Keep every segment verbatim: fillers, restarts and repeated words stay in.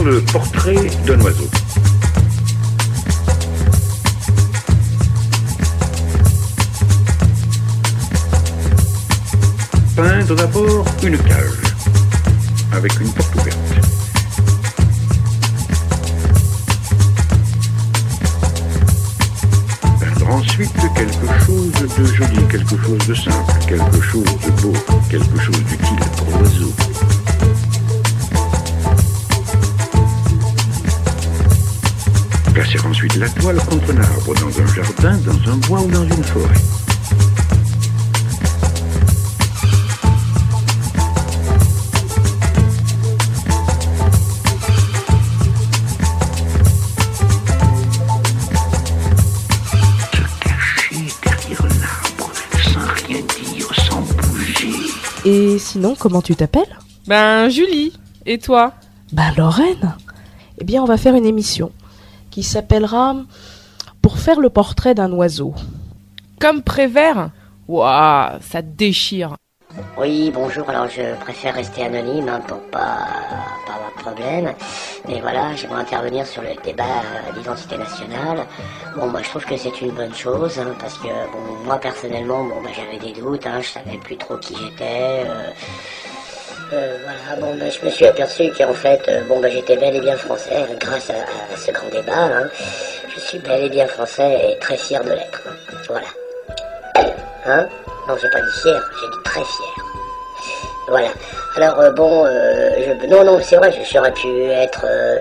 Le portrait d'un oiseau. Peindre d'abord une cage avec une porte ouverte. Peindre ensuite quelque chose de joli, quelque chose de simple, quelque chose de beau, quelque chose d'utile pour l'oiseau. Placer ensuite la toile contre un arbre, dans un jardin, dans un bois ou dans une forêt. Et sinon, comment tu t'appelles ? Ben, Julie. Et toi ? Ben, Lorraine. Eh bien, on va faire une émission qui s'appellera « Pour faire le portrait d'un oiseau ». Comme Prévert ? Waouh, ça déchire. Oui, bonjour, alors je préfère rester anonyme hein, pour pas, pas avoir de problème. Mais voilà, j'aimerais intervenir sur le débat euh, d'identité nationale. Bon, moi je trouve que c'est une bonne chose, hein, parce que bon, moi personnellement, bon, bah, j'avais des doutes, hein, je savais plus trop qui j'étais. Euh, euh, voilà, bon, bah, je me suis aperçu qu'en fait, euh, bon, bah, j'étais bel et bien français grâce à, à ce grand débat. Hein. Je suis bel et bien français et très fier de l'être. Hein. Voilà. Hein ? Non, j'ai pas dit fier, j'ai dit très fier. Voilà. Alors, euh, bon, euh, je... non, non, c'est vrai, j'aurais pu être... Euh...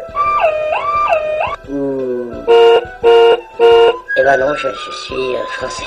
Ou... Eh ben non, je, je suis euh, français.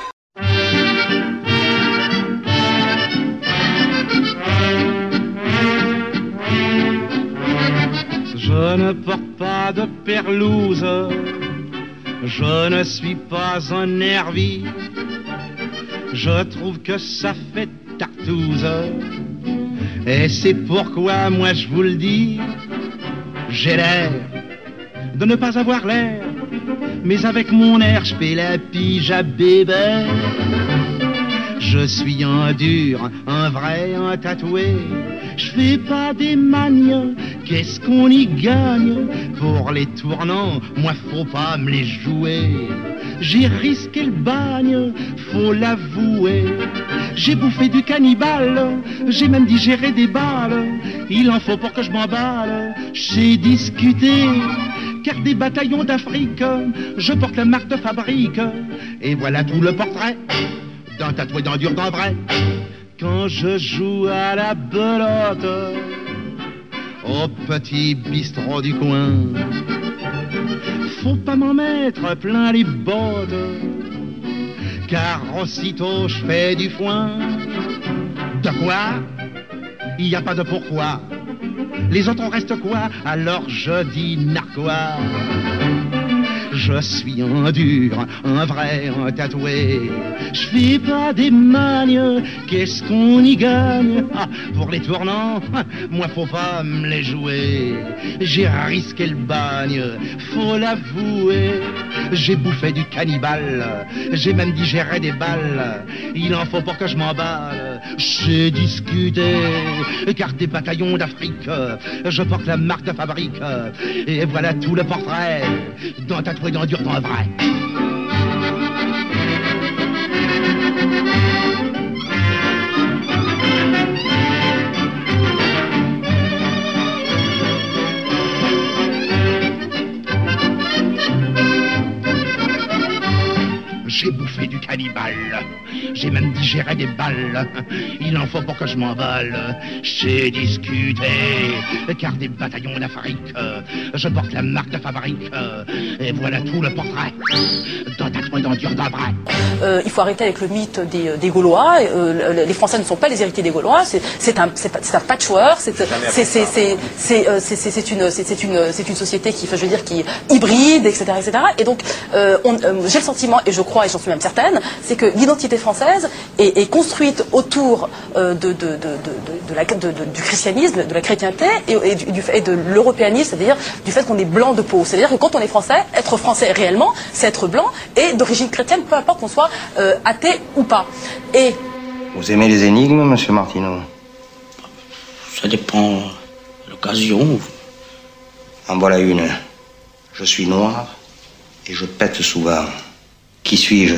Je ne porte pas de perlouse, je ne suis pas un nervi. Je trouve que ça fait tartouze, et c'est pourquoi moi je vous le dis, j'ai l'air de ne pas avoir l'air, mais avec mon air je fais la pige à bébé. Je suis un dur, un vrai, un tatoué, je fais pas des magnes, qu'est-ce qu'on y gagne? Pour les tournants, moi faut pas me les jouer. J'ai risqué le bagne, faut l'avouer. J'ai bouffé du cannibale, j'ai même digéré des balles. Il en faut pour que je m'emballe. J'ai discuté, car des bataillons d'Afrique, je porte la marque de fabrique. Et voilà tout le portrait d'un tatoué, d'un dur, d'un vrai. Quand je joue à la belote, au petit bistrot du coin, faut pas m'en mettre plein les bottes, car aussitôt je fais du foin. De quoi? Il n'y a pas de pourquoi. Les autres on reste quoi? Alors je dis narquois. Je suis un dur, un vrai, un tatoué. Je fais pas des magnes, qu'est-ce qu'on y gagne? Ah, pour les tournants, moi faut pas me les jouer. J'ai risqué le bagne, faut l'avouer. J'ai bouffé du cannibale, j'ai même digéré des balles. Il en faut pour que je m'emballe. J'ai discuté, car des bataillons d'Afrique, je porte la marque de fabrique. Et voilà tout le portrait d'un tatoué, d'un dur, d'un vrai. J'ai bouffé du cannibale, j'ai même digéré des balles. Il en faut pour que je m'emballe. J'ai discuté, car des bataillons d'Afrique, je porte la marque de fabrique. Et voilà tout le portrait d'un tatoué, d'un dur, d'un vrai. Euh, il faut arrêter avec le mythe des, des Gaulois. Euh, les Français ne sont pas les héritiers des Gaulois. C'est, c'est, un, c'est, c'est un patchwork. C'est, c'est, c'est, c'est, c'est, euh, c'est, c'est, c'est, une, c'est, c'est, une, c'est une société qui, je veux dire, qui est hybride, et cetera, et cetera. Et donc, euh, on, euh, j'ai le sentiment, et je crois, et j'en suis même certaine, c'est que l'identité française est, est construite autour euh, de, de, de, de, de la, de, de, du christianisme, de la chrétienté, et, et, du, et de l'européanisme, c'est-à-dire du fait qu'on est blanc de peau. C'est-à-dire que quand on est français, être français réellement, c'est être blanc et d'origine chrétienne, peu importe qu'on soit euh, athée ou pas. Et vous aimez les énigmes, monsieur Martineau? Ça dépend de l'occasion. En voilà une. Je suis noir et je pète souvent. Qui suis-je?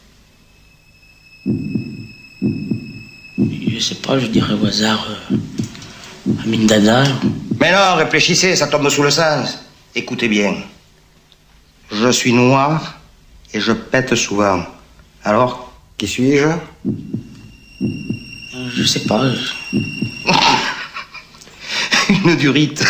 Je sais pas, je dirais au hasard euh, Amin Dada. Mais non, réfléchissez, ça tombe sous le sens. Écoutez bien. Je suis noir et je pète souvent. Alors, qui suis-je? Je sais pas. Une durite.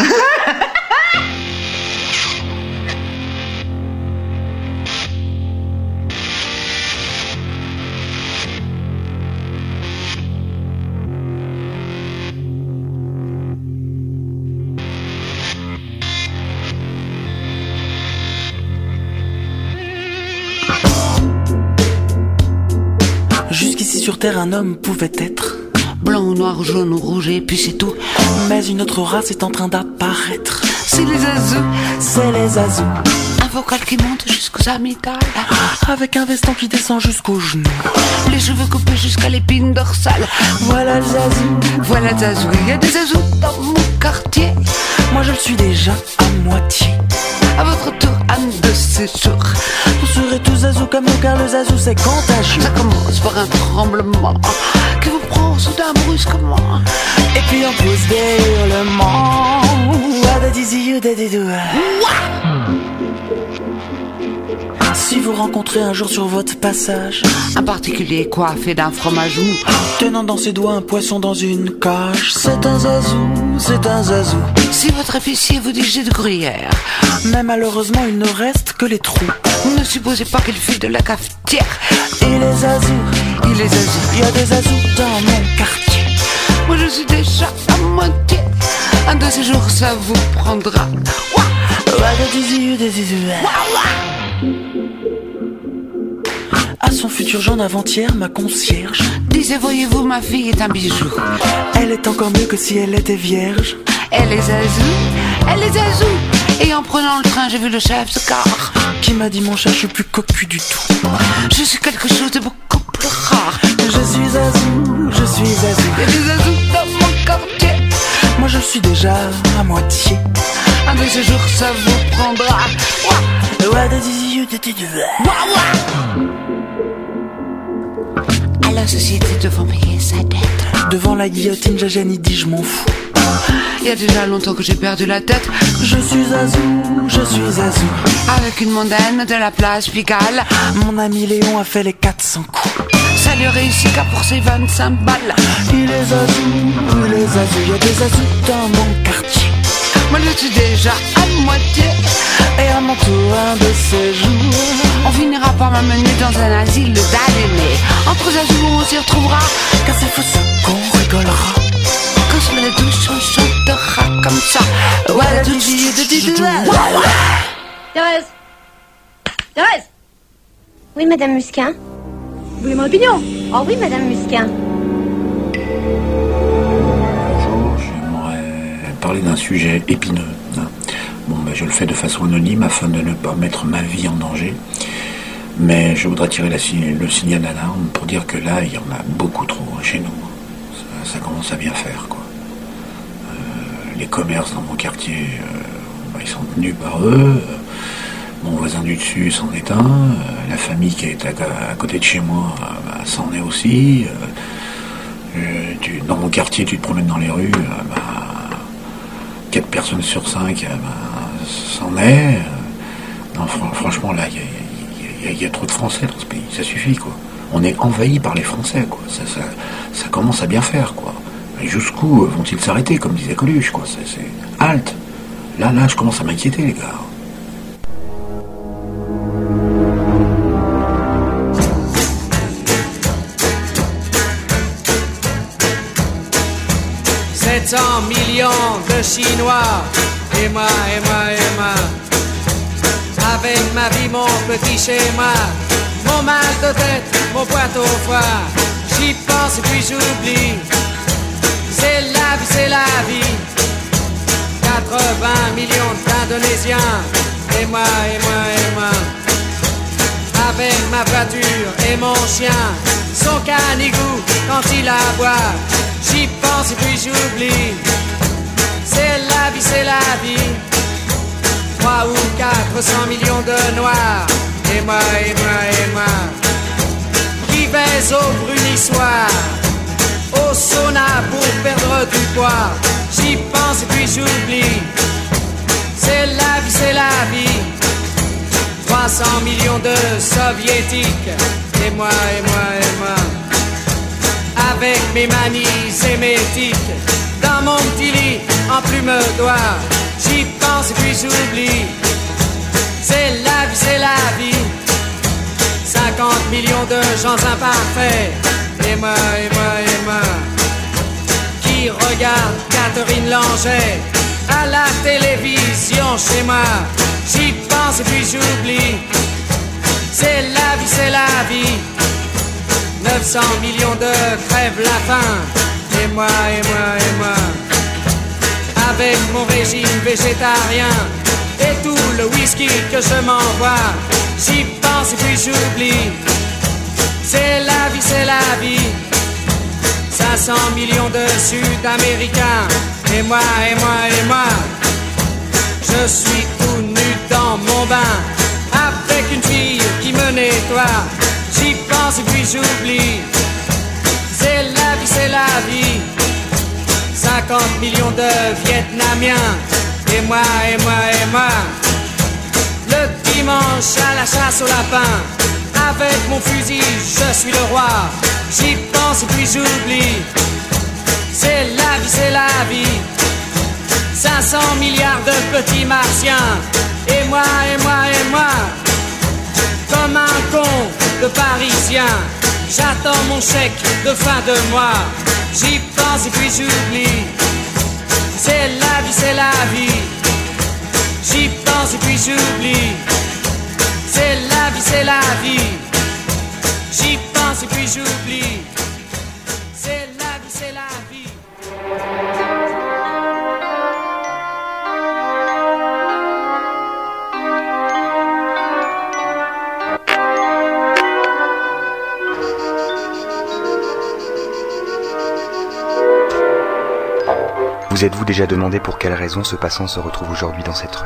Jusqu'ici sur Terre, un homme pouvait être blanc, noir, jaune ou rouge et puis c'est tout. Mais une autre race est en train d'apparaître. C'est les azous. C'est les azous. Un vocal qui monte jusqu'aux amygdales, avec un veston qui descend jusqu'aux genoux, les cheveux coupés jusqu'à l'épine dorsale. Voilà le zazou. Voilà le zazou. Il y a des azous dans mon quartier. Moi je le suis déjà à moitié. À votre tour, un de ces jours, vous serez tous zazou comme nous, car le zazou c'est contagieux. Ça commence par un tremblement qui vous prend soudain brusquement, et puis on pousse des hurlements. Si vous rencontrez un jour sur votre passage un particulier coiffé d'un fromage mou, tenant dans ses doigts un poisson dans une cage, c'est un zazou, c'est un zazou. Si votre épicier vous dit j'ai de gruyère, mais malheureusement il ne reste que les trous, ne supposez pas qu'il file de la cafetière. Et les zazous, il les zazous, il y a des zazous dans mon quartier. Moi je suis déjà à moitié. Un de ces jours ça vous prendra. À son futur genre d'avant-hier, ma concierge disait voyez-vous ma fille est un bijou. Elle est encore mieux que si elle était vierge. Elle est zazou, elle est zazou. Et en prenant le train j'ai vu le chef ce car qui m'a dit mon chat je suis plus cocu du tout. Je suis quelque chose de beaucoup plus rare. Je suis zazou, je suis zazou. Il y a des zazous dans mon quartier. Moi je suis déjà à moitié. Un de ces jours ça vous prendra. À la société devant payer sa dette. Devant la guillotine, Jajani dit je m'en fous. Il y a déjà longtemps que j'ai perdu la tête. Je suis zazou, je suis zazou. Avec une mondaine de la place Pigalle, mon ami Léon a fait les quatre cents coups. Ça lui réussit qu'à pour ses vingt-cinq balles. Il est zazou, il est zazou. Il y a des zazous dans mon quartier. Moi je suis déjà à moitié. Et à mon tour un de ces jours, on finira par m'amener dans un asile d'aliénés. Entre zazous on s'y retrouvera, car c'est fou ça qu'on rigolera. Quand sur la douche on chantera comme ça. Voilà tout de Thérèse Thérèse Oui, Madame Musquin. Vous voulez mon opinion? Oh oui, Madame Musquin. Bonjour, j'aimerais parler d'un sujet épineux. Bon, ben, je le fais de façon anonyme afin de ne pas mettre ma vie en danger. Mais je voudrais tirer la, le signal d'alarme pour dire que là, il y en a beaucoup trop chez nous. Ça, ça commence à bien faire, quoi. Euh, les commerces dans mon quartier, euh, ben, ils sont tenus par eux. Mon voisin du dessus s'en est un. Euh, la famille qui est à, à côté de chez moi euh, ben, s'en est aussi. Euh, euh, tu, dans mon quartier, tu te promènes dans les rues, euh, ben, quatre personnes sur cinq euh, ben, s'en est. Euh, non, fr- franchement, là, il y, y, y, y a trop de Français dans ce pays. Ça suffit, quoi. On est envahi par les Français, quoi. Ça, ça, ça commence à bien faire, quoi. Mais jusqu'où vont-ils s'arrêter, comme disait Coluche, quoi. C'est, c'est halte. Là, là, je commence à m'inquiéter, les gars. sept cents millions de Chinois, et moi, et moi, et moi. Avec ma vie, mon petit schéma, mon mal de tête, mon poids au foie. J'y pense et puis j'oublie. C'est la vie, c'est la vie. quatre-vingts millions d'Indonésiens, et moi, et moi, et moi. Avec ma voiture et mon chien, son canigou quand il aboie. J'y pense et puis j'oublie. C'est la vie, c'est la vie. trois ou quatre cents millions de noirs. Et moi, et moi, et moi, qui baise au brunissoir, au sauna pour perdre du poids. J'y pense et puis j'oublie. C'est la vie, c'est la vie. trois cents millions de soviétiques. Et moi, et moi, et moi, avec mes manies et mes tics, dans mon petit lit en plume d'oie. J'y pense et puis j'oublie. C'est la vie, c'est la vie. cinquante millions de gens imparfaits. Et moi, et moi, et moi, qui regarde Catherine Langeais à la télévision chez moi. J'y pense et puis j'oublie. C'est la vie, c'est la vie. neuf cents millions de crèvent la faim. Et moi, et moi, et moi, avec mon régime végétarien et tout le whisky que je m'envoie, j'y pense et puis j'oublie. C'est la vie, c'est la vie. cinq cents millions de Sud-Américains. Et moi, et moi, et moi, je suis tout nu dans mon bain avec une fille qui me nettoie. J'y pense et puis j'oublie. C'est la vie, c'est la vie. cinquante millions de Vietnamiens. Et moi, et moi, et moi, le dimanche à la chasse au lapin, avec mon fusil, je suis le roi. J'y pense et puis j'oublie. C'est la vie, c'est la vie. cinq cents milliards de petits martiens. Et moi, et moi, et moi, comme un con de Parisien, j'attends mon chèque de fin de mois. J'y pense et puis j'oublie. C'est la vie, c'est la vie. J'y pense et puis j'oublie. C'est la vie, c'est la vie. J'y pense et puis j'oublie. C'est la vie, c'est la vie. Vous êtes-vous déjà demandé pour quelle raison ce passant se retrouve aujourd'hui dans cette rue ?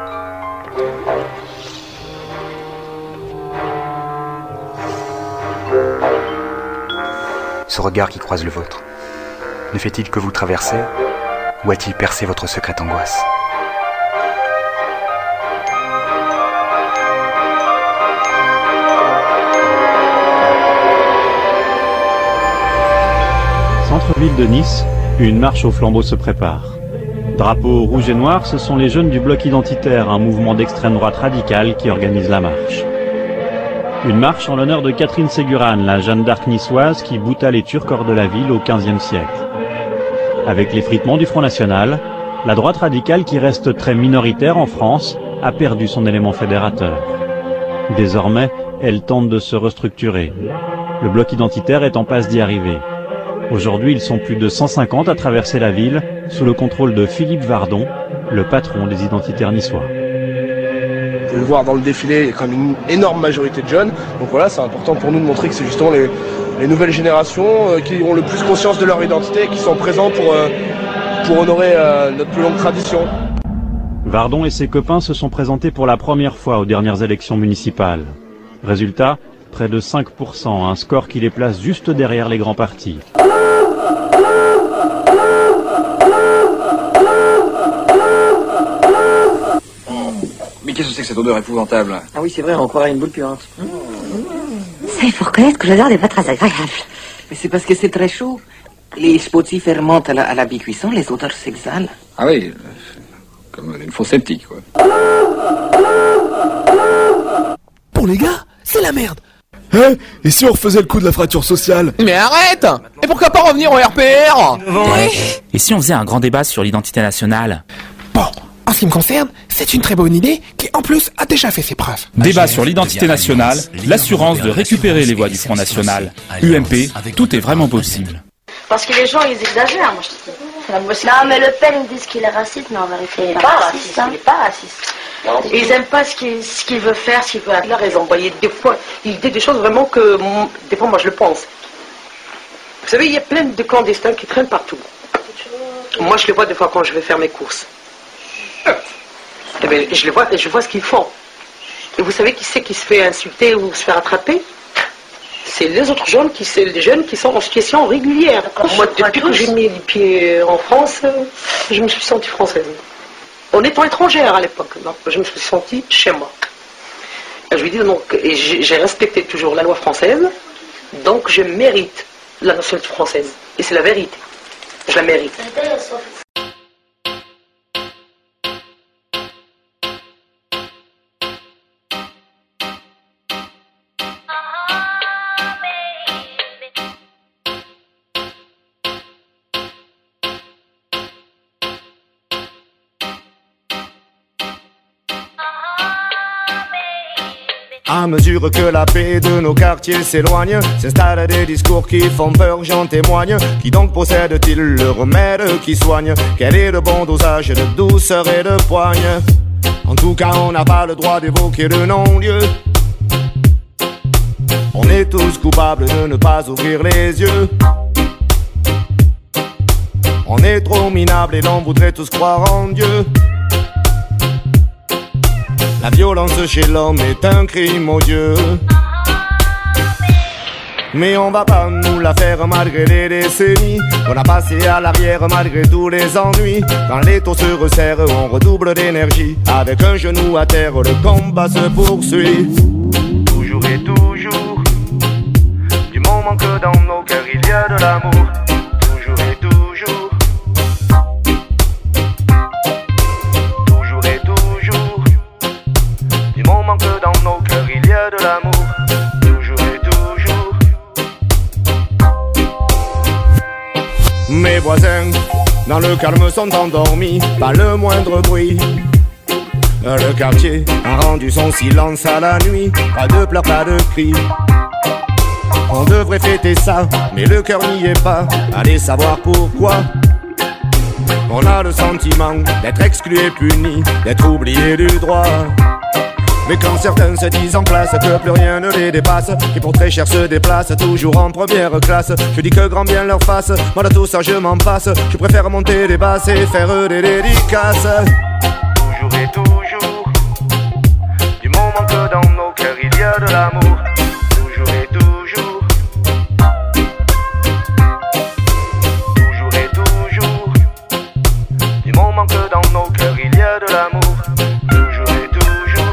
Ce regard qui croise le vôtre, ne fait-il que vous traverser ou a-t-il percé votre secrète angoisse ? Centre-ville de Nice, une marche au flambeau se prépare. Drapeau rouge et noir, ce sont les jeunes du bloc identitaire, un mouvement d'extrême droite radicale qui organise la marche. Une marche en l'honneur de Catherine Ségurane, la Jeanne d'Arc niçoise qui bouta les Turcs hors de la ville au quinzième siècle. Avec l'effritement du Front National, la droite radicale qui reste très minoritaire en France a perdu son élément fédérateur. Désormais, elle tente de se restructurer. Le bloc identitaire est en passe d'y arriver. Aujourd'hui, ils sont plus de cent cinquante à traverser la ville sous le contrôle de Philippe Vardon, le patron des identitaires niçois. Vous pouvez le voir dans le défilé, il y a quand même une énorme majorité de jeunes. Donc voilà, c'est important pour nous de montrer que c'est justement les, les nouvelles générations euh, qui ont le plus conscience de leur identité et qui sont présents pour, euh, pour honorer euh, notre plus longue tradition. Vardon et ses copains se sont présentés pour la première fois aux dernières élections municipales. Résultat, près de cinq pour cent, un score qui les place juste derrière les grands partis. Mais qu'est-ce que c'est que cette odeur épouvantable? Ah oui, c'est vrai, on croirait une boule puante. Ça, il faut reconnaître que l'odeur n'est pas très agréable. Mais c'est parce que c'est très chaud. Les spottis fermentent à la, à la bicuisson, les odeurs s'exhalent. Ah oui, comme une fosse septique, quoi. Bon les gars, c'est la merde. Hein? Et si on refaisait le coup de la fracture sociale? Mais arrête! Et pourquoi pas revenir au R P R? Ouais. Et si on faisait un grand débat sur l'identité nationale? Bon, en ce qui me concerne, c'est une très bonne idée qui en plus a déjà fait ses preuves. Débat sur l'identité nationale, l'assurance de récupérer les voix du Front National. U M P, tout est vraiment possible. Parce que les gens, ils exagèrent, moi je te dis. Non, mais Le Pen, ils disent qu'il est raciste, mais en vérité, il Il est n'est pas pas raciste. raciste, hein. il n'est pas raciste. Et ils n'aiment pas ce qu'il ce qu'il veut faire, ce qu'il veut faire. Ils ont envoyé des fois, il dit des choses vraiment que, mm, des fois, moi je le pense. Vous savez, il y a plein de clandestins qui traînent partout. Moi je les vois des fois quand je vais faire mes courses. Eh bien, je les vois, je vois ce qu'ils font. Et vous savez qui c'est qui se fait insulter ou se fait attraper? C'est les autres jeunes qui, c'est les jeunes qui sont en situation régulière. Moi, depuis que j'ai mis les pieds en France, je me suis sentie française. En étant étrangère à l'époque, donc je me suis sentie chez moi. Je lui dis donc, et j'ai respecté toujours la loi française, donc je mérite la nationalité française. Et c'est la vérité. Je la mérite. À mesure que la paix de nos quartiers s'éloigne, s'installent des discours qui font peur, j'en témoigne. Qui donc possède-t-il le remède qui soigne? Quel est le bon dosage de douceur et de poigne? En tout cas, on n'a pas le droit d'évoquer le non-lieu. On est tous coupables de ne pas ouvrir les yeux. On est trop minables et l'on voudrait tous croire en Dieu. La violence chez l'homme est un crime odieux. Mais on va pas nous la faire malgré les décennies. On a passé à l'arrière malgré tous les ennuis. Quand les taux se resserrent, on redouble d'énergie. Avec un genou à terre, le combat se poursuit. Toujours et toujours, du moment que dans nos cœurs il y a de l'amour. Toujours et toujours, toujours et toujours, du moment que dans nos cœurs il y a de l'amour. Toujours et toujours. Mes voisins, dans le calme sont endormis, pas le moindre bruit. Le quartier a rendu son silence à la nuit, pas de pleurs, pas de cris. On devrait fêter ça, mais le cœur n'y est pas, allez savoir pourquoi. On a le sentiment d'être exclu et puni, d'être oublié du droit. Mais quand certains se disent en classe que plus rien ne les dépasse, qui pour très cher se déplacent toujours en première classe, je dis que grand bien leur fasse, moi de tout ça je m'en passe. Je préfère monter des basses et faire des dédicaces. Toujours et toujours, du moment que dans nos cœurs il y a de l'amour. Toujours et toujours, toujours et toujours, du moment que dans nos cœurs il y a de l'amour. Toujours et toujours.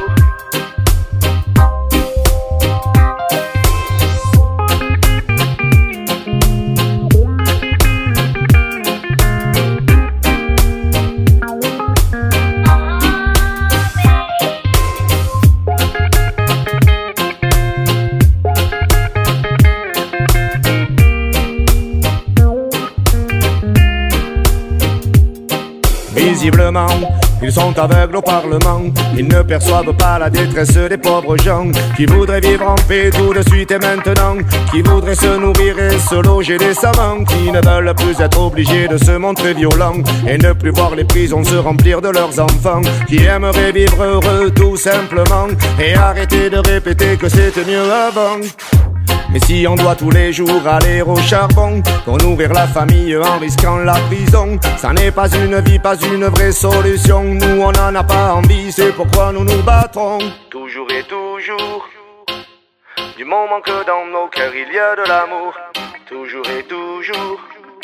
Visiblement, ils sont aveugles au Parlement. Ils ne perçoivent pas la détresse des pauvres gens qui voudraient vivre en paix tout de suite et maintenant, qui voudraient se nourrir et se loger décemment, qui ne veulent plus être obligés de se montrer violents et ne plus voir les prisons se remplir de leurs enfants, qui aimeraient vivre heureux tout simplement et arrêter de répéter que c'était mieux avant. Mais si on doit tous les jours aller au charbon pour nourrir la famille en risquant la prison, ça n'est pas une vie, pas une vraie solution. Nous on n'en a pas envie, c'est pourquoi nous nous battrons. Toujours et toujours, du moment que dans nos cœurs il y a de l'amour. Toujours et toujours,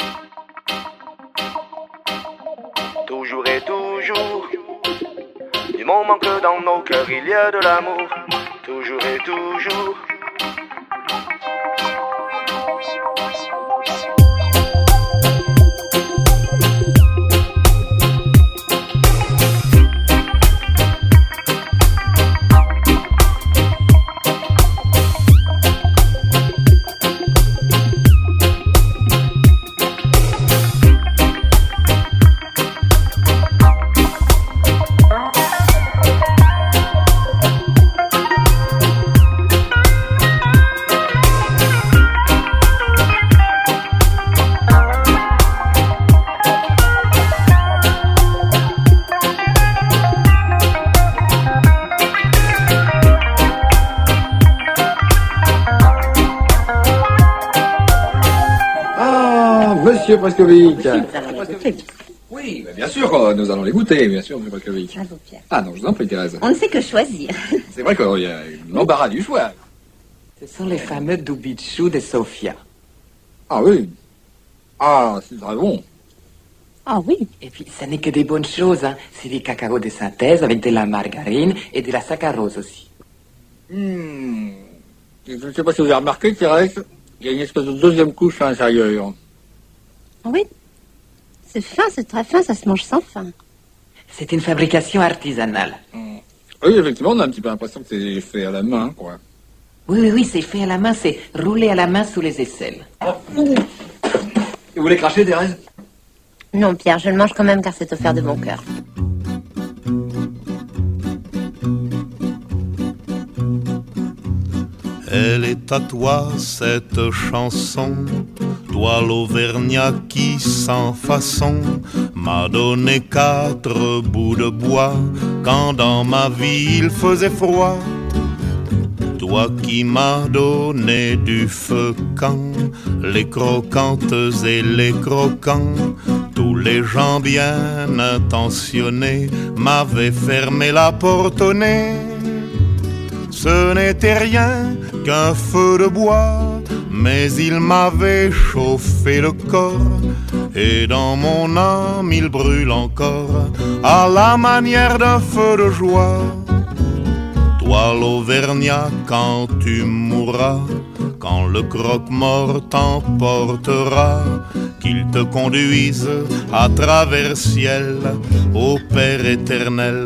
toujours et toujours, du moment que dans nos cœurs il y a de l'amour. Toujours et toujours. Monsieur Prescovic. Oui, bien sûr, euh, nous allons les goûter, bien sûr, M. Balkovic. À vous, Pierre. Ah non, je vous en prie, Thérèse. On ne sait que choisir. C'est vrai qu'il y a l'embarras du choix. Ce sont les fameux doubichous de Sofia. Ah oui. Ah, c'est très bon. Ah oui. Et puis, ça n'est que des bonnes choses, hein. C'est du cacao de synthèse avec de la margarine et de la saccharose aussi. Hmm. Je ne sais pas si vous avez remarqué, Thérèse, il y a une espèce de deuxième couche à l'intérieur. Ah oui. C'est fin, c'est très fin, ça se mange sans faim. C'est une fabrication artisanale. Hmm. Oui, effectivement, on a un petit peu l'impression que c'est fait à la main, quoi. Oui, oui, oui, c'est fait à la main, c'est roulé à la main sous les aisselles. Et vous voulez cracher, Thérèse? Non, Pierre, je le mange quand même car c'est offert de bon cœur. Elle est à toi cette chanson, toi l'Auvergnat qui sans façon m'a donné quatre bouts de bois quand dans ma vie il faisait froid. Toi qui m'as donné du feu quand les croquantes et les croquants, tous les gens bien intentionnés m'avaient fermé la porte au nez. Ce n'était rien qu'un feu de bois, mais il m'avait chauffé le corps, et dans mon âme il brûle encore, à la manière d'un feu de joie. Toi l'Auvergnat, quand tu mourras, quand le croque-mort t'emportera, qu'il te conduise à travers ciel au Père éternel.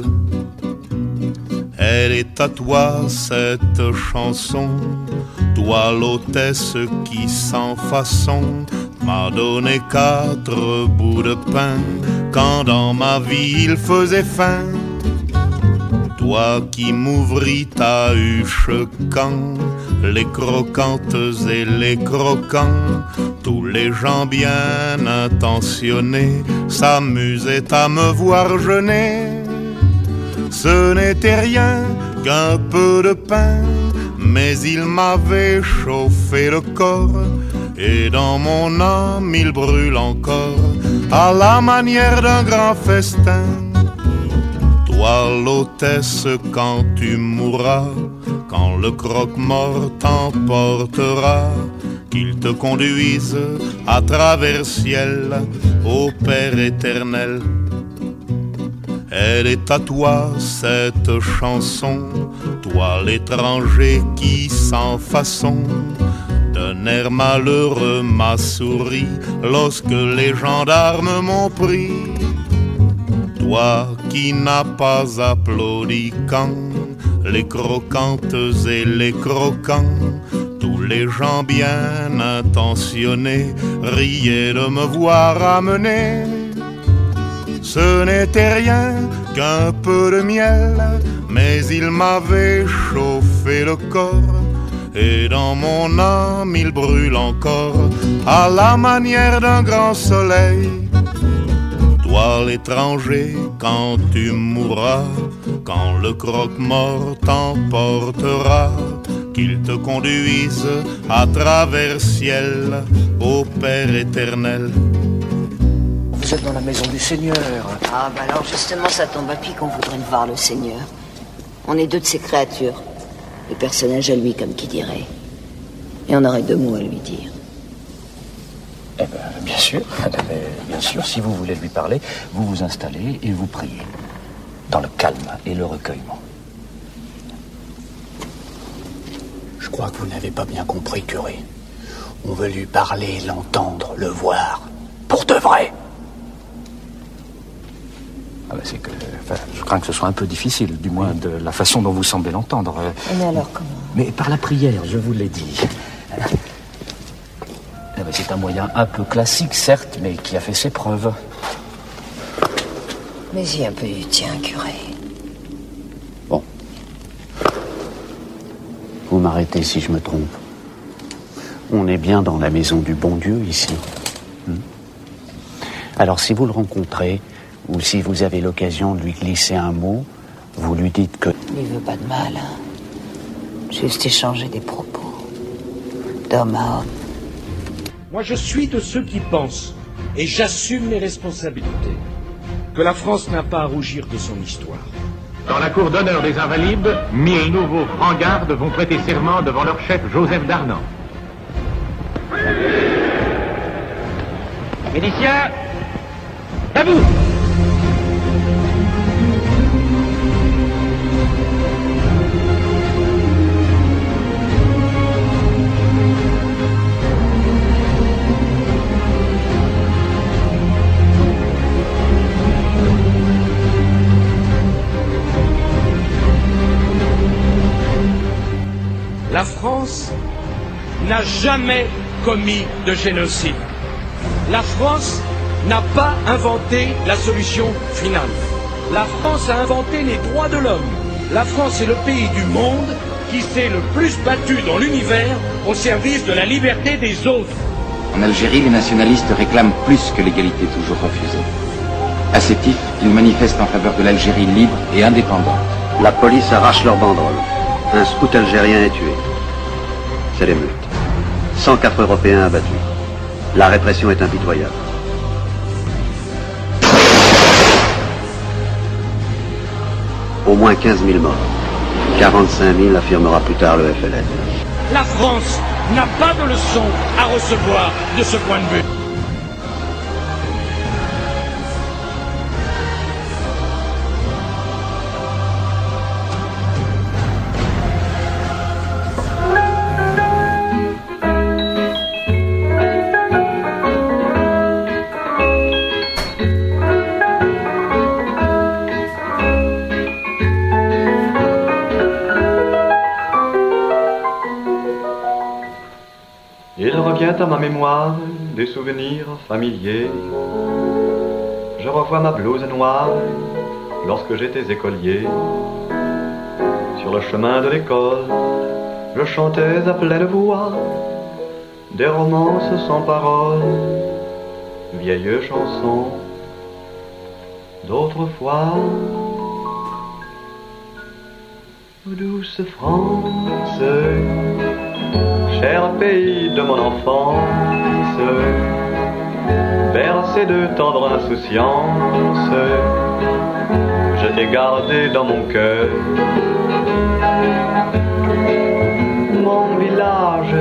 Elle est à toi cette chanson, toi l'hôtesse qui sans façon m'a donné quatre bouts de pain quand dans ma vie il faisait faim. Toi qui m'ouvris ta huche quand les croquantes et les croquants, tous les gens bien intentionnés s'amusaient à me voir jeûner. Ce n'était rien qu'un peu de pain, mais il m'avait chauffé le corps, et dans mon âme il brûle encore, à la manière d'un grand festin. Toi l'hôtesse, quand tu mourras, quand le croque-mort t'emportera, qu'il te conduise à travers ciel au Père éternel. Elle est à toi cette chanson, toi l'étranger qui sans façon d'un air malheureux m'a souri lorsque les gendarmes m'ont pris. Toi qui n'as pas applaudi quand les croquantes et les croquants, tous les gens bien intentionnés riaient de me voir amener. Ce n'était rien qu'un peu de miel, mais il m'avait chauffé le corps, et dans mon âme il brûle encore, à la manière d'un grand soleil. Toi l'étranger, quand tu mourras, quand le croque-mort t'emportera, qu'il te conduise à travers ciel au Père éternel. Vous êtes dans la maison du Seigneur. Ah bah alors justement ça tombe à pic qu'on voudrait voir le Seigneur. On est deux de ses créatures. Le personnage à lui comme qui dirait. Et on aurait deux mots à lui dire. Eh bien, bien sûr. Bien sûr, si vous voulez lui parler, vous vous installez et vous priez. Dans le calme et le recueillement. Je crois que vous n'avez pas bien compris, curé. On veut lui parler, l'entendre, le voir. Pour de vrai. Ah ben c'est que, enfin, je crains que ce soit un peu difficile, du moins de la façon dont vous semblez l'entendre. Mais alors comment? Mais par la prière, je vous l'ai dit. Eh ben, c'est un moyen un peu classique, certes, mais qui a fait ses preuves. Mais y a un peu du tien, curé. Bon. Vous m'arrêtez si je me trompe. On est bien dans la maison du bon Dieu, ici. Hmm. Alors, si vous le rencontrez, ou si vous avez l'occasion de lui glisser un mot, vous lui dites que... Il veut pas de mal, hein. Juste échanger des propos. D'homme à homme. Moi, je suis de ceux qui pensent, et j'assume mes responsabilités. que la France n'a pas à rougir de son histoire. Dans la cour d'honneur des Invalides, mille nouveaux francs-gardes vont prêter serment devant leur chef Joseph Darnan. Miliciens, à vous! La France n'a jamais commis de génocide. La France n'a pas inventé la solution finale. La France a inventé les droits de l'homme. La France est le pays du monde qui s'est le plus battu dans l'univers au service de la liberté des autres. En Algérie, les nationalistes réclament plus que l'égalité toujours refusée. À ces titres, ils manifestent en faveur de l'Algérie libre et indépendante. La police arrache leurs banderoles. Un scout algérien est tué. C'est l'émeute. cent quatre Européens abattus. La répression est impitoyable. Au moins quinze mille morts. quarante-cinq mille affirmera plus tard le F L N. La France n'a pas de leçon à recevoir de ce point de vue. À ma mémoire des souvenirs familiers. Je revois ma blouse noire lorsque j'étais écolier. Sur le chemin de l'école, je chantais à pleine voix des romances sans paroles, vieilles chansons d'autrefois. Douce France, cher pays de mon enfance, bercé de tendre insouciance, je t'ai gardé dans mon cœur. Mon village,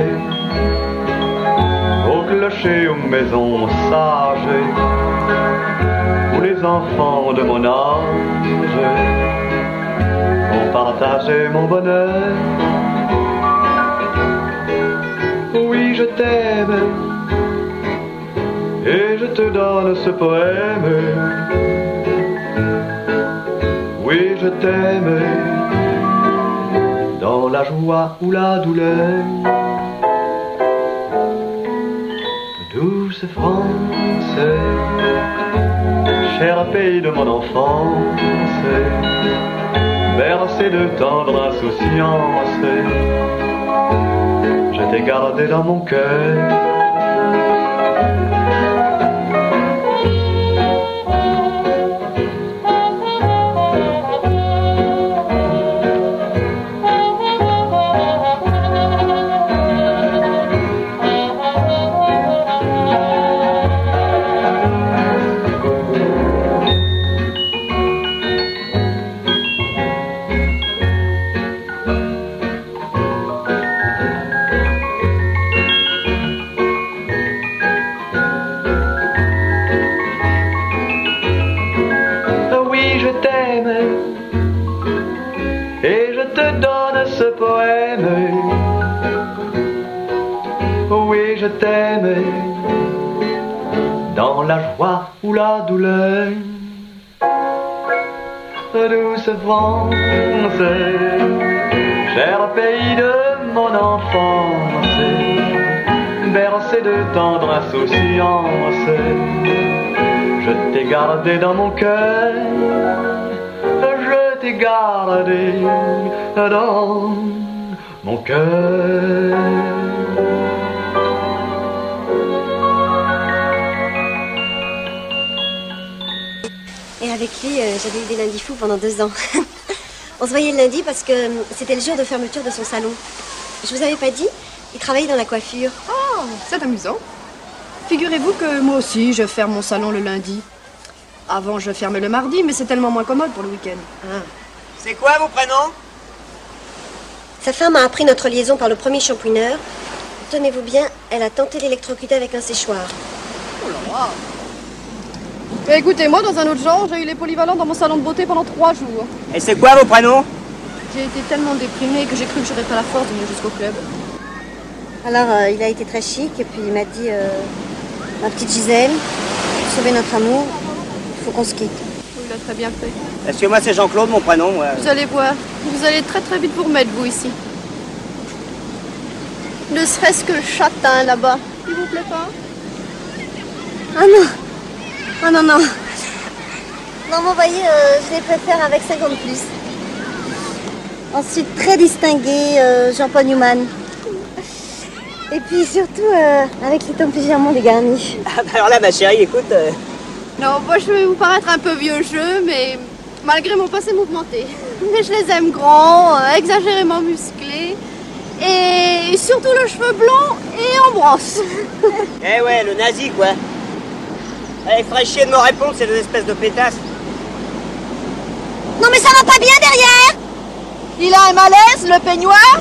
au clocher, aux maisons sages, où les enfants de mon âge ont partagé mon bonheur. Oui, je t'aime, et je te donne ce poème. Oui, je t'aime, dans la joie ou la douleur. Douce France, cher pays de mon enfance, bercé de tendre insouciance, je t'ai gardé dans mon cœur. Je t'aime dans la joie ou la douleur. Douce France, cher pays de mon enfance, bercé de tendre insouciance, je t'ai gardé dans mon cœur. Je t'ai gardé dans mon cœur. Et avec lui, euh, j'avais eu des lundis fous pendant deux ans. On se voyait le lundi parce que euh, c'était le jour de fermeture de son salon. Je vous avais pas dit, il travaillait dans la coiffure. Oh, c'est amusant. Figurez-vous que moi aussi, je ferme mon salon le lundi. Avant, je fermais le mardi, mais c'est tellement moins commode pour le week-end. Ah. C'est quoi vos prénoms? Sa femme a appris notre liaison par le premier shampooineur. Tenez-vous bien, elle a tenté d'électrocuter avec un séchoir. Oh là là. Mais écoutez, moi, dans un autre genre, j'ai eu les polyvalents dans mon salon de beauté pendant trois jours. Et c'est quoi vos prénoms? J'ai été tellement déprimée que j'ai cru que j'aurais pas la force de venir jusqu'au club. Alors, euh, il a été très chic, et puis il m'a dit euh, ma petite Gisèle, pour sauver notre amour, il faut qu'on se quitte. Oui, il a très bien fait. Parce que moi, c'est Jean-Claude, mon prénom. Moi. Vous allez voir, vous allez très très vite vous remettre, vous, ici. Ne serait-ce que le châtain, là-bas. Il vous plaît pas? Ah non. Ah non, non. Non, vous voyez, euh, je les préfère avec cinquante plus. Ensuite, très distingué, euh, Jean-Paul Newman. Et puis surtout, euh, avec les tempes légèrement dégarnis. Ah bah alors là, ma chérie, écoute... Euh... Non, moi, je vais vous paraître un peu vieux jeu, mais malgré mon passé mouvementé. Mais je les aime grands, euh, exagérément musclés, et surtout le cheveu blanc et en brosse. Eh ouais, le nazi, quoi. Allez, ferait chier de me répondre, ces deux espèces de pétasses. Non mais ça va pas bien derrière! Il a un malaise, le peignoir?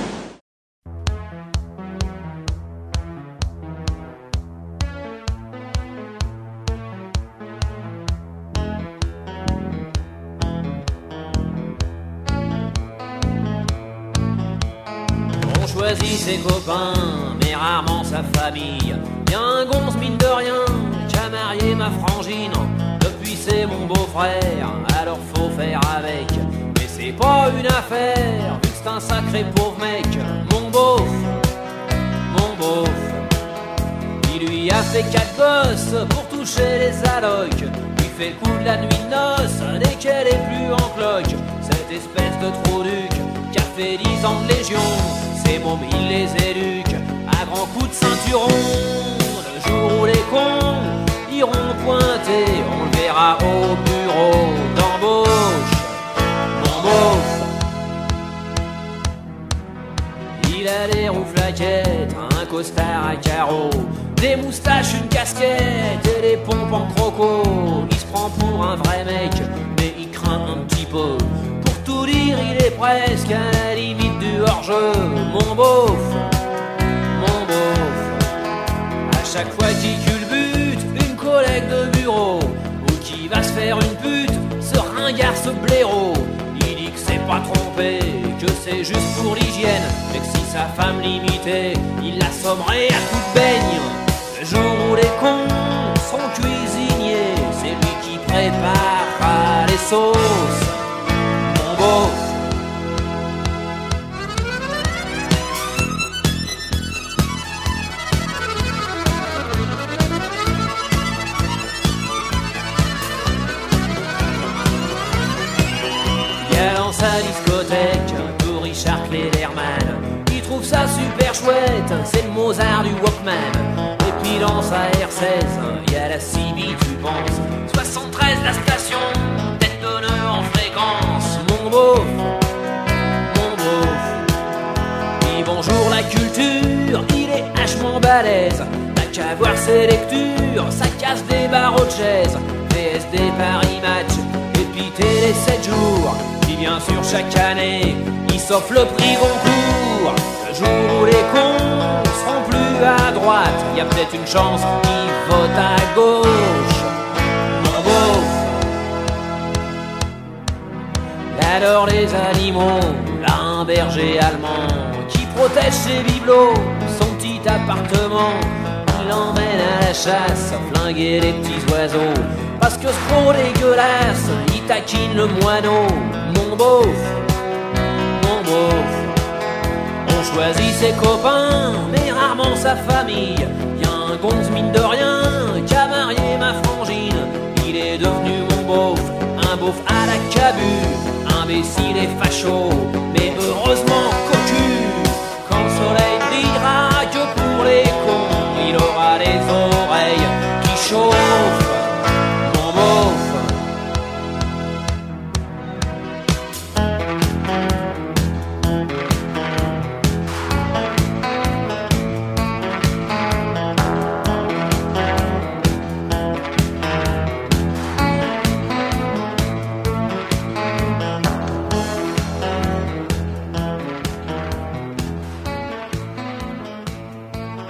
On choisit ses copains, mais rarement sa famille. Y'a un gonze mine de rien qui a marié ma frangine. Depuis c'est mon beau-frère, alors faut faire avec. Mais c'est pas une affaire, vu que c'est un sacré pauvre mec. Mon beauf, mon beauf, il lui a fait quatre gosses pour toucher les allocs. Lui fait le coup de la nuit de noces dès qu'elle est plus en cloque. Cette espèce de trou-duc qui a fait dix ans de légion, ces mômes il les éduque à grands coups de ceinturon. Le jour où les cons iront pointer, on le verra au bureau d'embauche. Mon beauf, il a des rouflaquettes, un costard à carreaux, des moustaches, une casquette et des pompes en croco. Il se prend pour un vrai mec, mais il craint un petit peu. Pour tout dire, il est presque à la limite du hors-jeu. Mon beauf, mon beauf, à chaque fois qu'il culbute une collègue de bureau, ou qui va se faire une pute, ce ringard, ce blaireau, il dit que c'est pas trompé, que c'est juste pour l'hygiène, mais que si sa femme l'imitait, il l'assommerait à coups de beigne. Le jour où les cons sont cuisiniers, c'est lui qui prépare les sauces. Mon beauf, dans sa discothèque, tout Richard Klederman, il trouve ça super chouette, c'est le Mozart du Walkman. Et puis dans sa R seize, il y a la C B, tu penses, soixante-treize la station, tête d'honneur en fréquence. Mon beauf, mon beauf, dit bonjour la culture, il est hachement balèze. N'a qu'à voir ses lectures, ça casse des barreaux de chaise. P S D Paris Match, et puis Télé sept jours. Puis bien sûr chaque année, il s'offre le prix Goncourt. Le jour où les cons seront plus à droite, il y a peut-être une chance qu'ils votent à gauche. Mon beauf, il adore les animaux, il a un berger allemand qui protège ses bibelots, son petit appartement. Il l'emmène à la chasse, flinguer les petits oiseaux, parce que ce trop dégueulasse, il taquine le moineau. Mon beauf, mon beauf, on choisit ses copains, mais rarement sa famille. Y'a un gonze mine de rien qui a marié ma frangine. Il est devenu mon beauf, un beauf à la cabu, imbécile et facho, mais heureusement cocu. Quand le soleil brillera que pour les cons, il aura les oreilles qui chauffent. Mon beauf,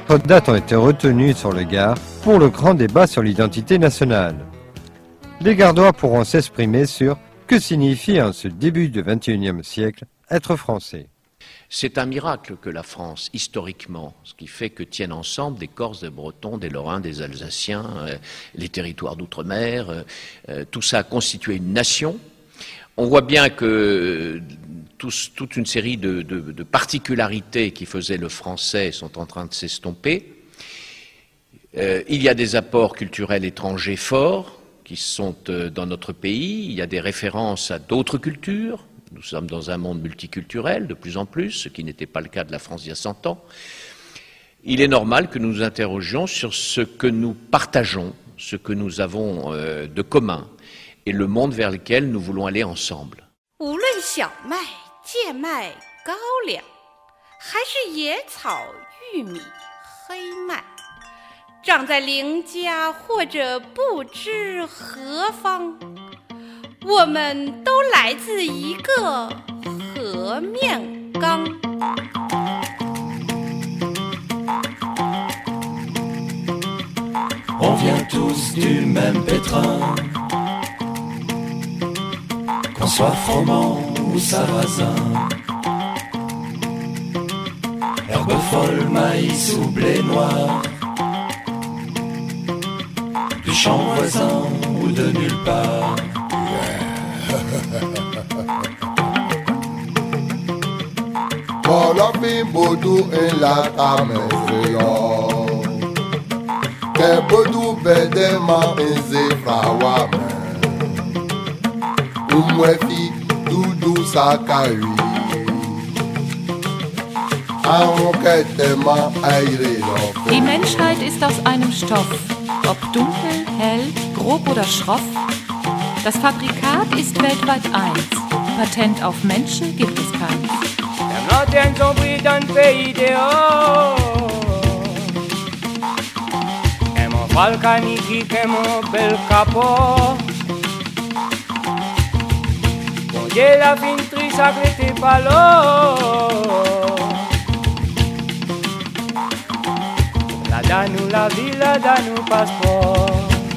Quatre dates ont été retenues sur le Gard pour le grand débat sur l'identité nationale. Les Gardois pourront s'exprimer sur que signifie en ce début du vingt et unième siècle être français. C'est un miracle que la France, historiquement, ce qui fait que tiennent ensemble des Corses, des Bretons, des Lorrains, des Alsaciens, euh, les territoires d'outre-mer, euh, euh, tout ça a constitué une nation. On voit bien que euh, tous, toute une série de, de, de particularités qui faisaient le français sont en train de s'estomper. Euh, il y a des apports culturels étrangers forts qui sont euh, dans notre pays, il y a des références à d'autres cultures. Nous sommes dans un monde multiculturel de plus en plus, ce qui n'était pas le cas de la France il y a cent ans. Il est normal que nous nous interrogions sur ce que nous partageons, ce que nous avons euh, de commun et le monde vers lequel nous voulons aller ensemble. 无论小麦、贱麦、高粱，还是野草、玉米、黑麦，长在邻家或者不知何方。 我们都来自一个和面缸。 On vient tous du même pétrin, qu'on soit froment ou sarrasin, herbe folle, maïs ou blé noir, du champ voisin ou de nulle part. Kolofi bodu in la kamesreyo Ke bodu bedema in zefrawa Umwefi dudu sakawi Ahuketema aire lofe. Die Menschheit ist aus einem Stoff, ob dunkel, hell, grob oder schroff. Das Fabrikat ist weltweit eins. Patent auf Menschen gibt es keins. La notte sont pris dans le pays dehors. Et mon balkaniki, et mon bel capot. Bon Dieu, la fin triste, ça n'était pas l'eau. La danou, la ville, la danou, passeport.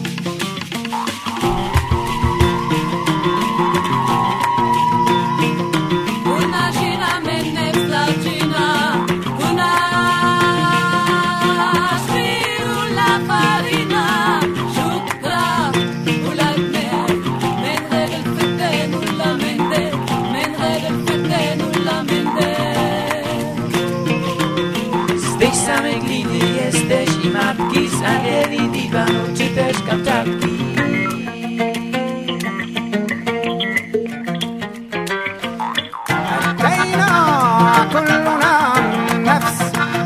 Aneli divano ci pesca tacchi. أتينا كلنا نفس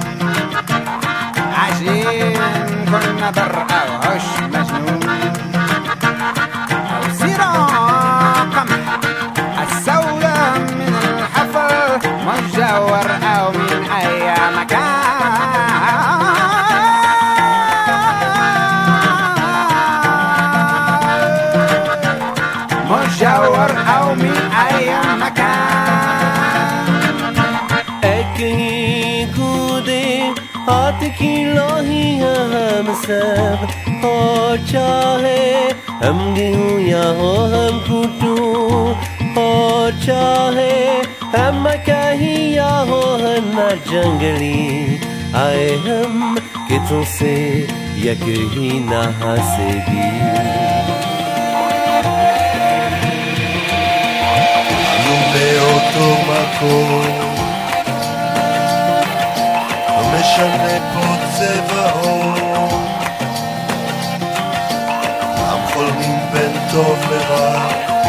عجين كنا بر أو عش مجنون أو زرع قمح السودة من الحفر مجور أو من أي مكان مجور أو من أي مكان أكي كودي آتكي لاهي هم سب हो चाहे हम गेहूं या हो हम कुटू हो चाहे हम कहीं या हो हम जंगली आए हम कितों से या कहीं ना हंसेगी באוטומקו לא משנה פה צבעו עם חולמים בין טוב לרע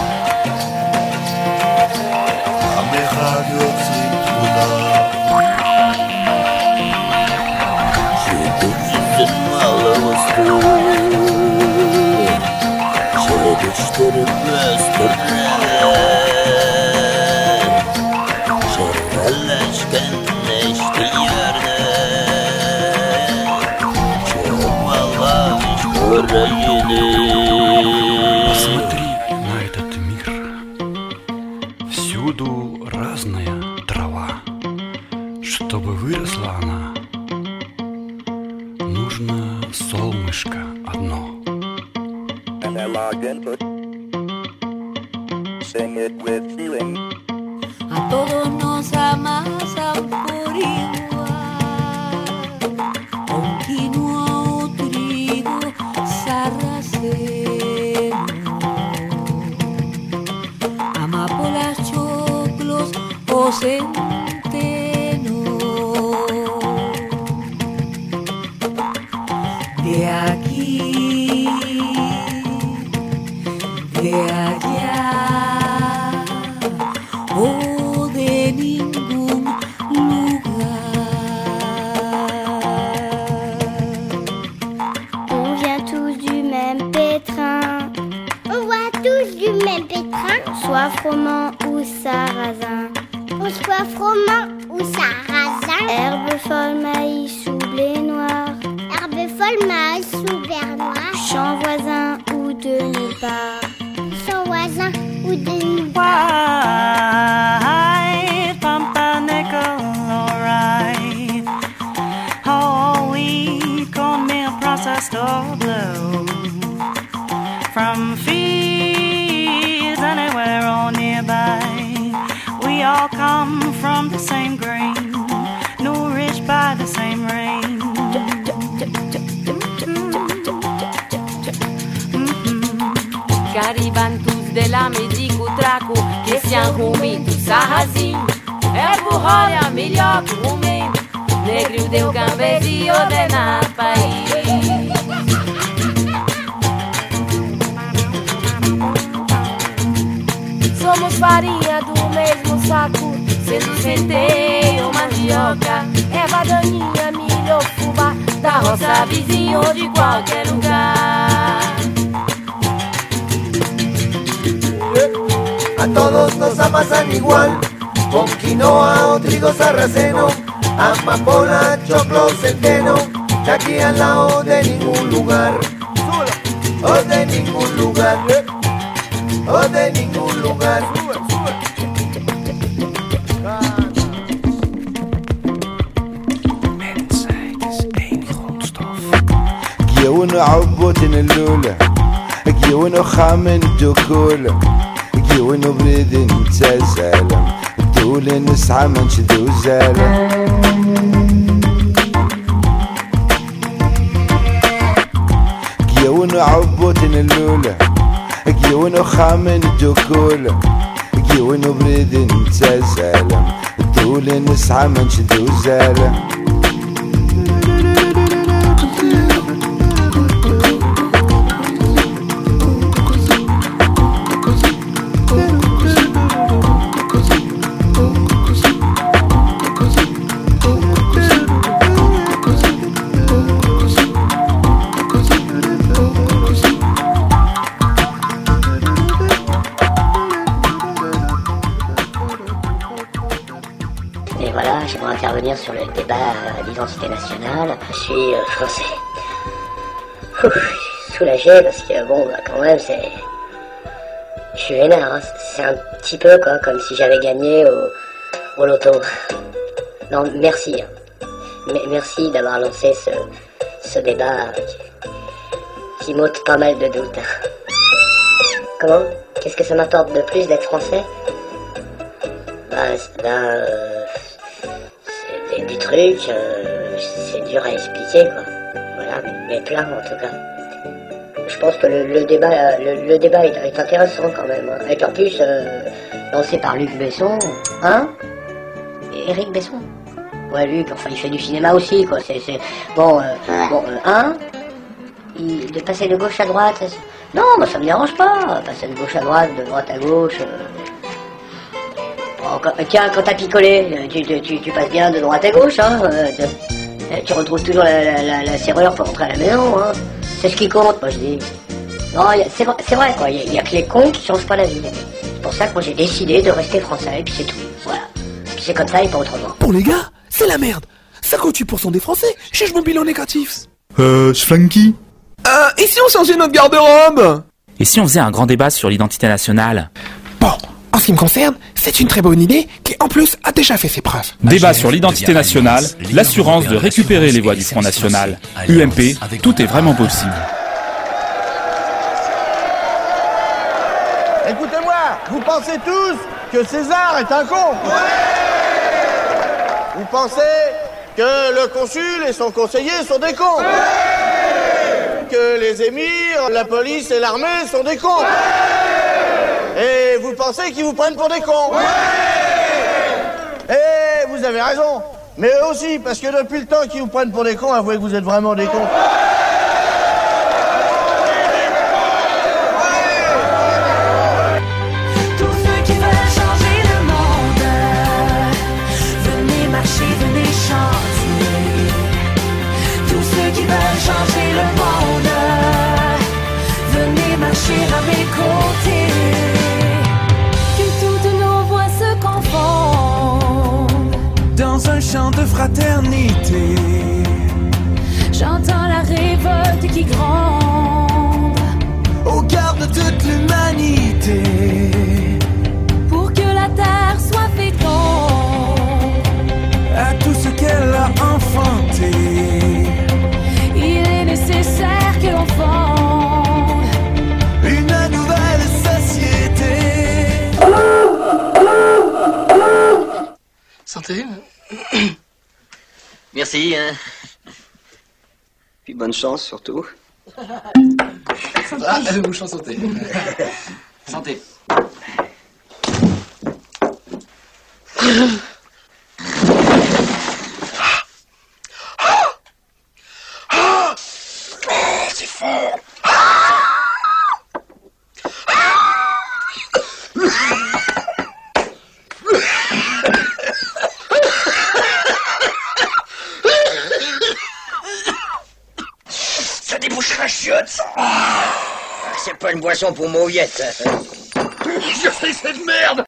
עם אחד יוצרים תמונה שדוזה מעלה מסתור שדשתר בסתר Посмотри на этот мир. Всюду разная трава. Чтобы выросла она, нужно солнышко одно. And then log input. Sing it with feeling. A todos nos amasan por igual. Continuo trigo sarraceno. Amapolas, choclos o centeno. De aquí, de allá, o de ningún lugar. On vient tous du même pétrin. On voit tous du même pétrin. Soit froment ou sarrasin. Ou soit froment ou sarrasin. Herbe folle, maïs ou blé noir. Herbe folle, maïs ou blé noir. Champ voisin ou de nulle part. Champ voisin ou de nulle part. White pumpernickel, alright. Whole wheat, cornmeal, processed or blue. From fields anywhere or nearby, we all come from the same grain, nourished by the same rain. Cariban tous de la Médic Utracu, que sian rumitu sarrazin, herburória, milho, rumim, negro deu gambezi ordenado país. Somos farinha do mesmo saco, sendo centeio, mandioca, erva daninha, milho, fubá, da roça vizinho de qualquer lugar. A todos nos amasan igual, con quinoa o trigo sarraceno, amapola, choclo, centeno, de aquí al lado de ningún lugar, o de ningún lugar, o de ningún lugar. جيون عبوتن اللولة جيون خامن دكولة جيون بريدن تزالم دول نسعى منش ذو زالم جيون عبوتن اللولة جيون خامن دكولة جيون بريدن تزالم دول نسعى منش ذو زالم Intervenir sur le débat d'identité nationale. Je suis euh, français. Ouf, soulagé parce que bon, bah, quand même, c'est. Je suis vénère, hein. C'est un petit peu quoi, comme si j'avais gagné au, au loto. Non, merci. Hein. M- merci d'avoir lancé ce, ce débat qui, qui m'ôte pas mal de doutes. Comment ? Qu'est-ce que ça m'apporte de plus d'être français ? Bah, bah euh, Des, des trucs, euh, c'est dur à expliquer quoi. Voilà, mais, mais plein en tout cas. Je pense que le, le débat, le, le débat est, est intéressant quand même. Hein. Et puis en plus, euh, lancé par Luc Besson, hein ? Éric Besson. Ouais, Luc, enfin il fait du cinéma aussi quoi. C'est, c'est... bon, euh, bon, euh, hein ? Il, de passer de gauche à droite. Ça... Non, moi ça me dérange pas. Passer de gauche à droite, de droite à gauche. Euh... Oh, quand, tiens, quand t'as picolé, tu, tu, tu passes bien de droite à gauche, hein. Euh, tu, tu retrouves toujours la, la, la, la serrure pour rentrer à la maison, hein. C'est ce qui compte, moi je dis. Non, y a, c'est, c'est vrai, quoi. Il n'y a, a que les cons qui changent pas la vie. C'est pour ça que moi j'ai décidé de rester français, et puis c'est tout. Voilà. Puis c'est comme ça et pas autrement. Pour les gars, c'est la merde. cinquante-huit pour cent des Français jugent mon bilan négatif. Euh, Schlanky. Euh, et si on changeait notre garde-robe ? Et si on faisait un grand débat sur l'identité nationale ? Bon. En ce qui me concerne, c'est une très bonne idée qui, en plus, a déjà fait ses preuves. Débat sur l'identité nationale, l'assurance de récupérer les voix du Front National. U M P, tout est vraiment possible. Écoutez-moi, vous pensez tous que César est un con? Vous pensez que le consul et son conseiller sont des cons? Que les émirs, la police et l'armée sont des cons? Et vous pensez qu'ils vous prennent pour des cons? Et vous avez raison. Mais eux aussi, parce que depuis le temps qu'ils vous prennent pour des cons, avouez que vous êtes vraiment des cons. Tous ceux qui veulent changer le monde, venez marcher, venez chanter. Tous ceux qui veulent changer le monde, venez marcher à mes côtés. Dans un chant de fraternité, j'entends la révolte qui gronde au cœur de toute l'humanité, pour que la terre soit féconde à tout ce qu'elle a enfanté. Il est nécessaire que l'on fonde une nouvelle société. Santé. Merci, hein. Puis bonne chance, surtout. Santé. Ah, elle bouche en santé. Santé. C'est fort. Ça débouche la chiotte, ça. C'est pas une boisson pour mauviette. Je fais cette merde.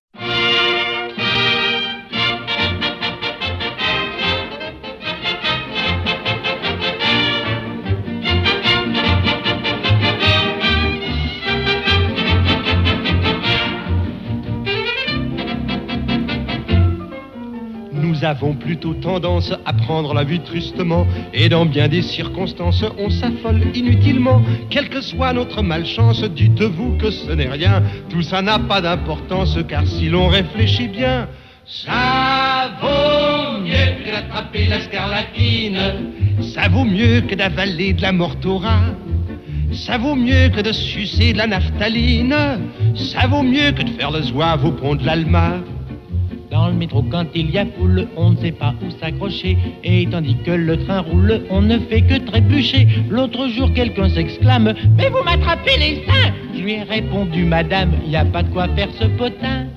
Nous avons plutôt tendance à prendre la vie tristement, et dans bien des circonstances, on s'affole inutilement. Quelle que soit notre malchance, dites-vous que ce n'est rien. Tout ça n'a pas d'importance, car si l'on réfléchit bien, ça vaut mieux que d'attraper la scarlatine. Ça vaut mieux que d'avaler de la mortora. Ça vaut mieux que de sucer de la naphtaline. Ça vaut mieux que de faire le zouave au pont de l'Alma. Dans le métro, quand il y a foule, on ne sait pas où s'accrocher. Et tandis que le train roule, on ne fait que trébucher. L'autre jour, quelqu'un s'exclame: mais vous m'attrapez les seins! Je lui ai répondu: madame, y a pas de quoi faire ce potin.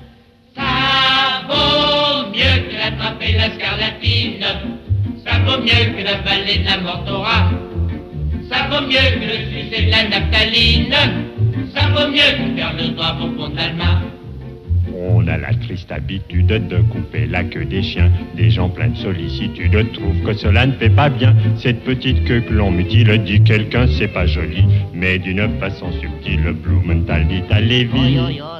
Ça vaut mieux que d'attraper la scarlatine. Ça vaut mieux que d'avaler de la mortora. Ça vaut mieux que de sucer de la naphtaline. Ça vaut mieux que de faire le doigt au pont d'Alma. On a la triste habitude de couper la queue des chiens. Des gens pleins de sollicitude trouvent que cela ne fait pas bien. Cette petite queue que l'on mutile, dit quelqu'un, c'est pas joli. Mais d'une façon subtile, Blumenthal dit à Lévi: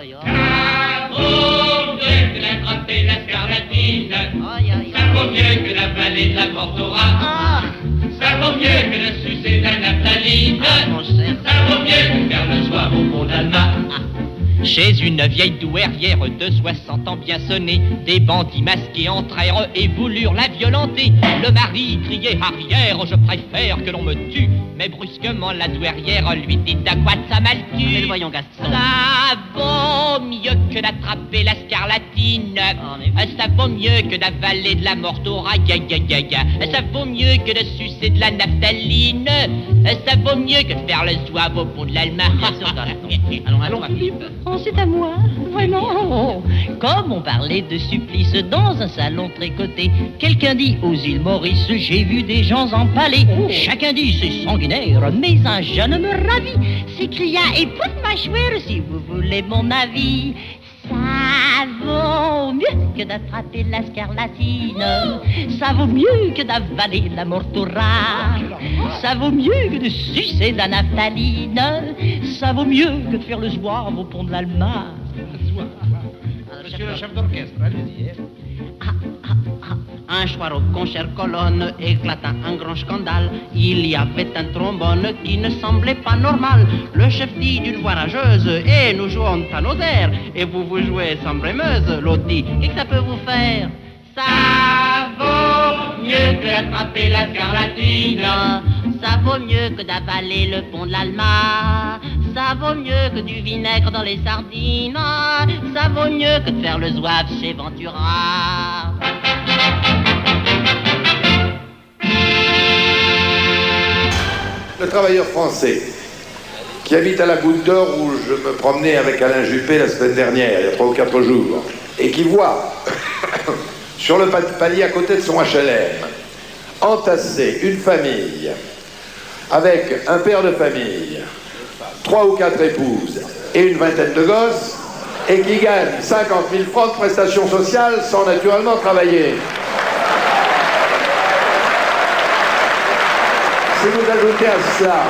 ça vaut mieux que d'attraper la scarlatine. Ça vaut mieux que d'avaler de la mortora. Ça vaut mieux que de sucer de la naphtaline. Ça vaut mieux que de faire le soir au pont d'Alma. Chez une vieille douairière de soixante ans bien sonnée, des bandits masqués entrèrent et voulurent la violenter. Le mari criait arrière: je préfère que l'on me tue. Mais brusquement la douairière lui dit: à quoi ça mal tue? Mais voyons, Gaston. Ça vaut mieux que d'attraper la scarlatine. Ça vaut mieux que d'avaler de la mortora. Gaga gaga. Ça vaut mieux que de sucer de la naphtaline. Ça vaut mieux que de faire le zouave au pont de l'Alma. Allons, allons, Philippe. Oh, c'est à moi, vraiment. Comme on parlait de supplice dans un salon tricoté, quelqu'un dit: aux îles Maurice, j'ai vu des gens empalés. Oh. Chacun dit: c'est sanguinaire, mais un jeune me ravit. S'écria: écoute ma chouère, si vous voulez mon avis. Ça vaut mieux que d'attraper la scarlatine. Ça vaut mieux que d'avaler la mortora. Ça vaut mieux que de sucer de la naphtaline. Ça vaut mieux que de faire le zouave au pont de l'Alma. Monsieur le chef d'orchestre, allez-y. Un soir au concert colonne éclata un grand scandale. Il y avait un trombone qui ne semblait pas normal. Le chef dit d'une voix rageuse: et nous jouons à nos airs, et vous vous jouez sans brémeuse. L'autre dit: qu'est-ce que ça peut vous faire? Ça vaut mieux que d'attraper la scarlatine. Ça vaut mieux que d'avaler le pont de l'Alma. Ça vaut mieux que du vinaigre dans les sardines. Ça vaut mieux que de faire le zouave chez Ventura. Le travailleur français qui habite à la Goutte d'Or où je me promenais avec Alain Juppé la semaine dernière, il y a trois ou quatre jours, et qui voit sur le palier à côté de son H L M entasser une famille avec un père de famille, trois ou quatre épouses et une vingtaine de gosses, et qui gagne cinquante mille francs de prestations sociales sans naturellement travailler. Si vous ajoutez à cela,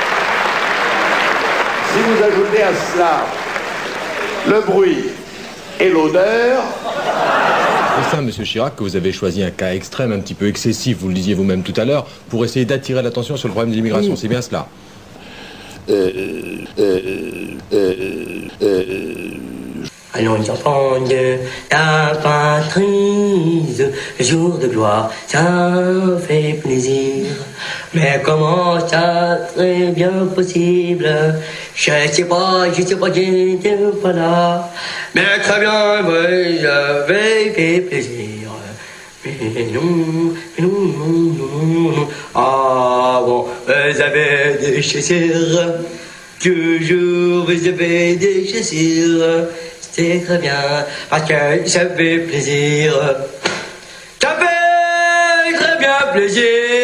si vous ajoutez à cela le bruit et l'odeur. C'est ça, Monsieur Chirac, que vous avez choisi un cas extrême, un petit peu excessif, vous le disiez vous-même tout à l'heure, pour essayer d'attirer l'attention sur le problème de l'immigration. Oui. C'est bien cela. Euh, euh, euh, euh, euh, Allons enfants de ta patrie, jour de gloire, ça fait plaisir. Mais comment ça serait bien possible? Je sais pas, je sais pas, j'étais pas là. Mais très bien, oui, j'avais fait plaisir. Mais non, mais non, non, non, non. Ah bon, vous avez des chaussures. Toujours vous avez des chaussures. C'est très bien, parce que ça fait plaisir. Ça fait très bien plaisir.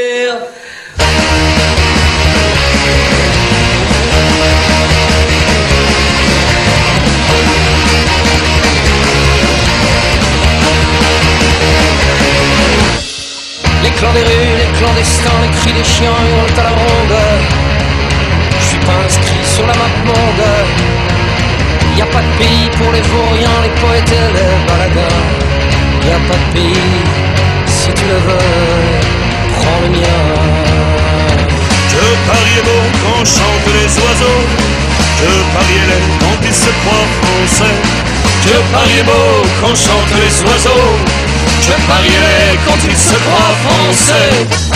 Les clans des rues, les clandestins, les cris des chiens hurlent à la ronde. Je suis pas inscrit sur la map monde. Y a pas de pays pour les vauriens, les poètes et les baladins. Y a pas de pays, si tu le veux, prends le mien. Que Paris est beau quand chantent les oiseaux. Que Paris est laid quand ils se croient français. Que Paris est beau quand chantent les oiseaux. Que Paris est laid quand ils se croient français.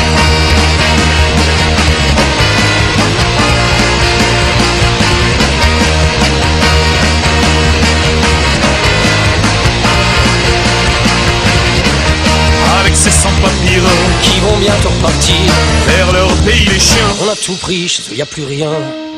Ces sans-papiers qui vont bientôt repartir vers leur pays les chiens. On a tout pris, chez eux y a plus rien.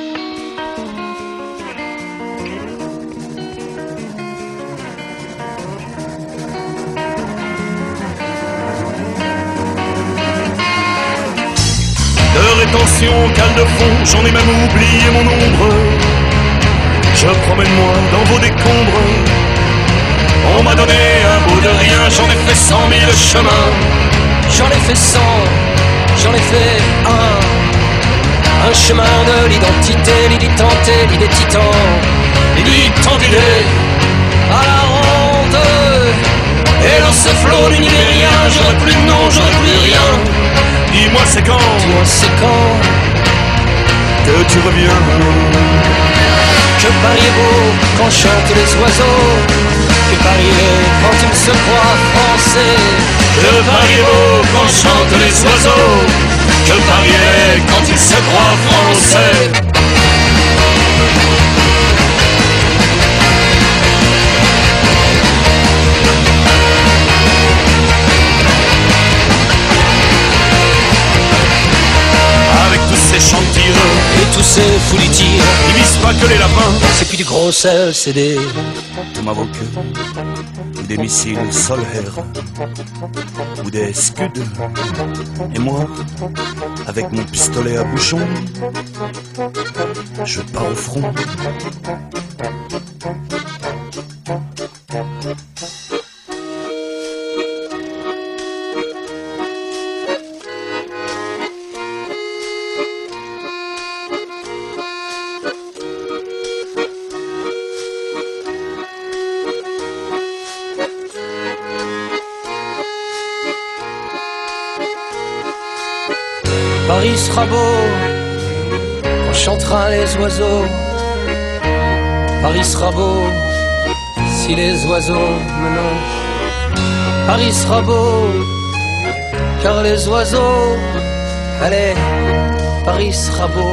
De rétention, cale de fond, j'en ai même oublié mon ombre. Je promène-moi dans vos décombres. On m'a donné un bout de rien, j'en ai fait cent mille chemins. J'en ai fait cent, j'en ai fait un. Un chemin de l'identité, l'identité, l'idée titan. L'identité à la ronde. Et dans ce flot d'univers, j'aurais plus de nom, j'aurais plus rien. Dis-moi c'est quand, dis-moi c'est quand que tu reviens. Que Paris est beau quand chantent les oiseaux. Que Paris est quand il se croit français. Que Paris est beau quand chantent les oiseaux. Que Paris est quand il se croit français. Avec tous ces chantireux et tous ces foulitiers, ils visent pas que les lapins. C'est plus du gros sel, c'est des Tomahawk, ou des missiles solaires, ou des scuds. Et moi, avec mon pistolet à bouchon, je pars au front. Paris sera beau, on chantera les oiseaux. Paris sera beau, si les oiseaux me nagent. Paris sera beau, car les oiseaux, allez, Paris sera beau.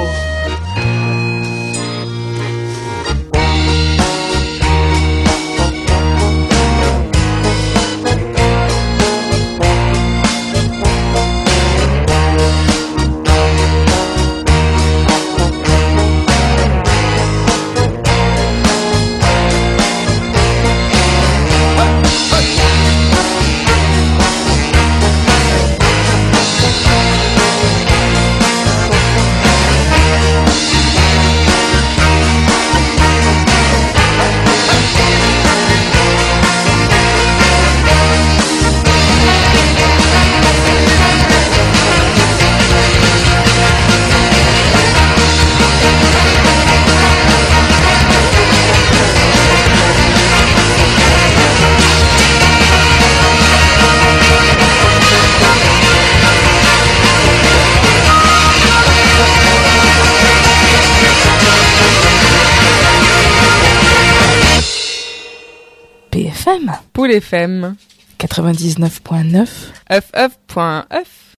Poule F M quatre-vingt-dix-neuf point neuf F F point F